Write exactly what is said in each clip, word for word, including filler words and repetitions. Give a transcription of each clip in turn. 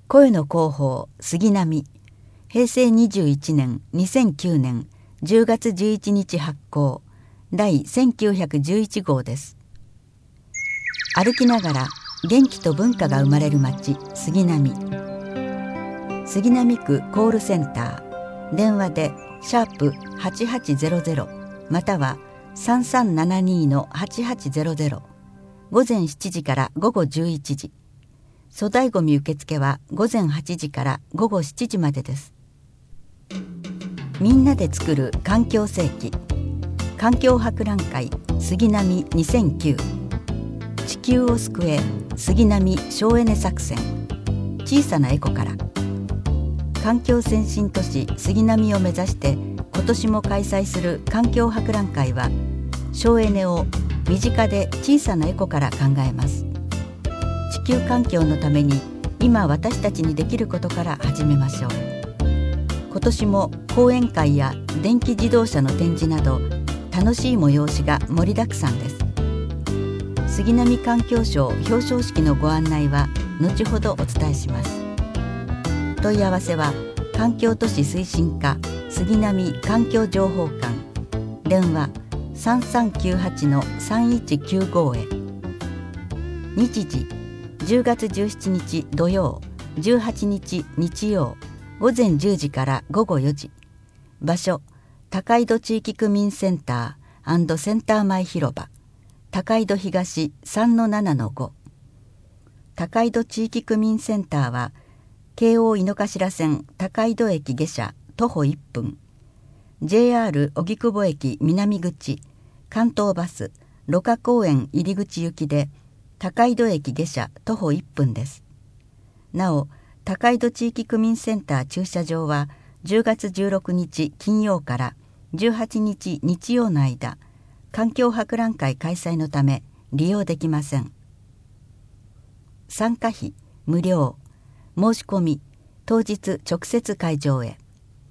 声の広報杉並、平成にじゅういちねんにせんきゅうねんじゅうがつじゅういちにち発行、第せんきゅうひゃくじゅういち号です。歩きながら元気と文化が生まれる街杉並。杉並区コールセンター、電話でシャープはちはちゼロゼロまたはさんさんななにのはちはちゼロゼロ、午前しちじから午後じゅういちじ、粗大ごみ受付は午前はちじから午後しちじまでです。みんなで作る環境世紀、環境博覧会杉並にせんきゅう、地球を救え杉並省エネ作戦、小さなエコから。環境先進都市杉並を目指して今年も開催する環境博覧会は、省エネを身近で小さなエコから考えます。地球環境のために今私たちにできることから始めましょう。今年も講演会や電気自動車の展示など楽しい催しが盛りだくさんです。杉並環境省表彰式のご案内は後ほどお伝えします。問い合わせは環境都市推進課杉並環境情報館、電話さんさんきゅうはちのさんいちきゅうごへ。日時じゅうがつじゅうしちにち土曜、じゅうはちにち日曜、午前じゅうじから午後よじ。場所高井戸地域区民センター&センター前広場、高井戸東 さんのななのご。高井戸地域区民センターは京王井の頭線高井戸駅下車徒歩いっぷん、 ジェイアール 荻窪駅南口関東バス芦花公園入り口行きで高井戸駅下車徒歩いっぷんです。なお、高井戸地域区民センター駐車場はじゅうがつじゅうろくにち金曜からじゅうはちにち日曜の間、環境博覧会開催のため利用できません。参加費無料、申し込み当日直接会場へ。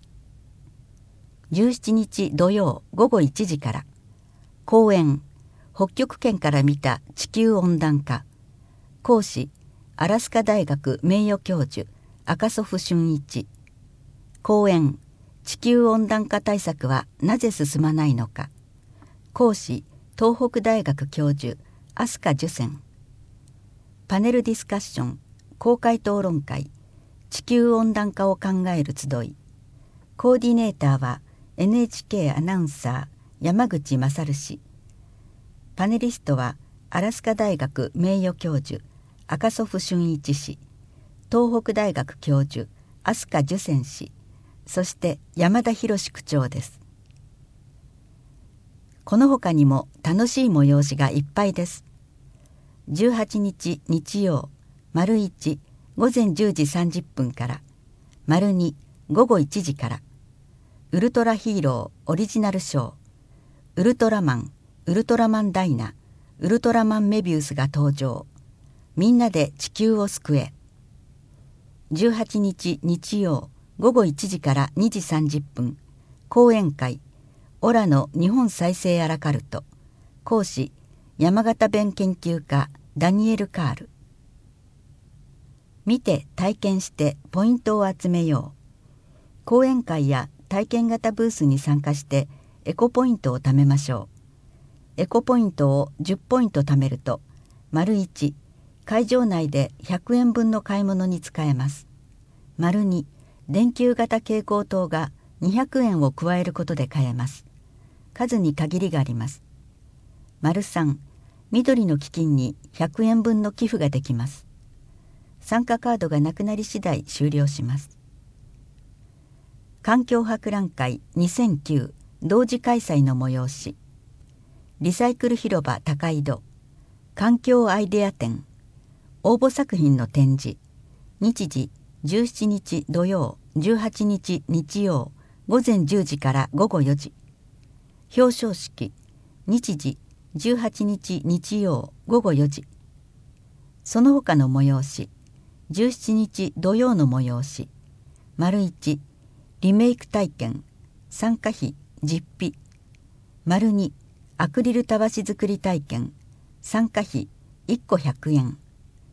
じゅうしちにち土曜午後いちじから、講演北極圏から見た地球温暖化、講師アラスカ大学名誉教授赤祖父俊一。講演地球温暖化対策はなぜ進まないのか、講師東北大学教授飛鳥寿泉。パネルディスカッション公開討論会地球温暖化を考える集い。コーディネーターは エヌエイチケー アナウンサー山口勝氏。パネリストはアラスカ大学名誉教授赤祖父俊一氏、東北大学教授飛鳥寿泉氏、そして山田博区長です。この他にも楽しい催しがいっぱいです。じゅうはちにち日曜、丸いち午前じゅうじさんじゅっぷんから、丸に午後いちじから、ウルトラヒーローオリジナルショー、ウルトラマン、ウルトラマンダイナ、ウルトラマンメビウスが登場。みんなで地球を救え。じゅうはちにち日曜午後いちじからにじさんじゅっぷん、講演会オラの日本再生アラカルト、講師山形弁研究家ダニエル・カール。見て体験してポイントを集めよう。講演会や体験型ブースに参加してエコポイントを貯めましょう。エコポイントをじゅっポイント貯めると、丸いち会場内でひゃくえんぶんの買い物に使えます。丸に電球型蛍光灯がにひゃくえんを加えることで買えます。数に限りがあります。丸さん緑の基金にひゃくえんぶんの寄付ができます。参加カードがなくなり次第終了します。環境博覧会にせんきゅう同時開催の催し、リサイクル広場高井戸環境アイデア展、応募作品の展示。日時じゅうしちにち土曜、じゅうはちにち日曜、午前じゅうじから午後よじ。表彰式。日時じゅうはちにち日曜午後よじ。その他の催し。じゅうしちにち土曜の催し。丸いちリメイク体験、参加費実費。丸にアクリルたわし作り体験、参加費いっこひゃくえん。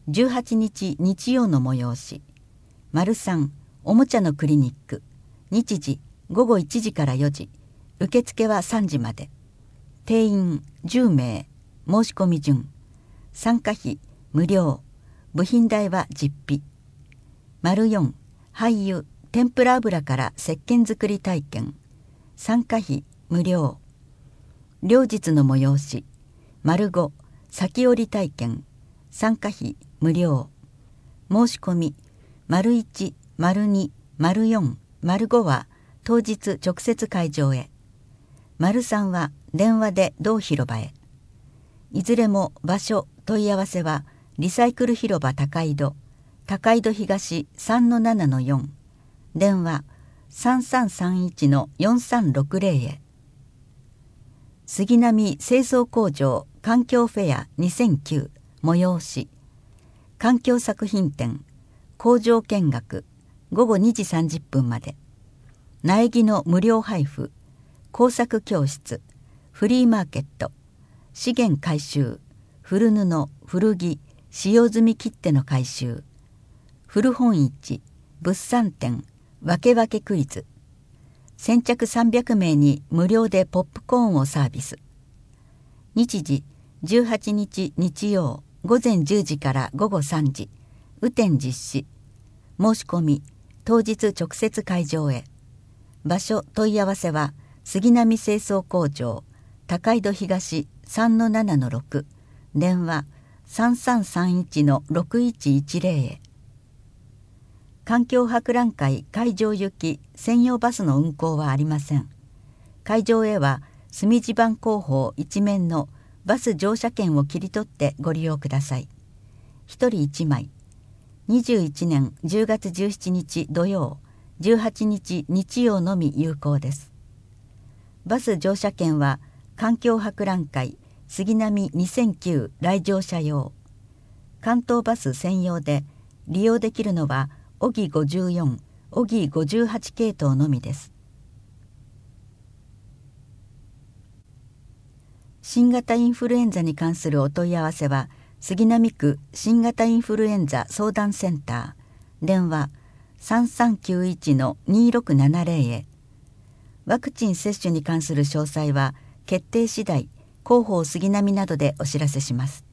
じゅうはちにち日曜の催し。丸さんおもちゃのクリニック。日時ごごいちじからよじ。受付はさんじまで。定員じゅうめい。申し込み順。参加費無料。部品代は実費。丸よん廃油天ぷら油から石鹸作り体験。参加費無料。両日の催し。丸ご先折り体験。参加費無料。申し込み丸いち、丸に、丸よん、丸ごは当日直接会場へ。丸さんは電話で同広場へ。いずれも場所問い合わせはリサイクル広場高井戸高井戸東 さんのななのよん、電話 さんさんさんいちのよんさんろくぜろ へ。杉並清掃工場環境フェアにせんきゅう催し。環境作品展工場見学ごごにじさんじゅっぷんまで。苗木の無料配布、工作教室、フリーマーケット、資源回収、古布、古着、使用済み切手の回収、古本市、物産展、わけわけクイズ。先着さんびゃくめいに無料でポップコーンをサービス。日時じゅうはちにち日曜ごぜんじゅうじからごごさんじ。雨天実施。申し込み当日直接会場へ。場所問い合わせは杉並清掃工場高井戸東 さんのななのろく、電話 さんさんさんいちのろくいちいちぜろ へ。環境博覧会会場行き専用バスの運行はありません。会場へは隅地番広報一面のバス乗車券を切り取ってご利用ください。ひとりいちまい。にじゅういちねんじゅうがつじゅうしちにち土曜、じゅうはちにち日曜のみ有効です。バス乗車券は環境博覧会杉並にせんきゅう来場者用。関東バス専用で利用できるのはオギごじゅうよん、オギごじゅうはち系統のみです。新型インフルエンザに関するお問い合わせは杉並区新型インフルエンザ相談センター、電話 さんさんきゅういちのにろくななぜろ へ。ワクチン接種に関する詳細は決定次第広報杉並などでお知らせします。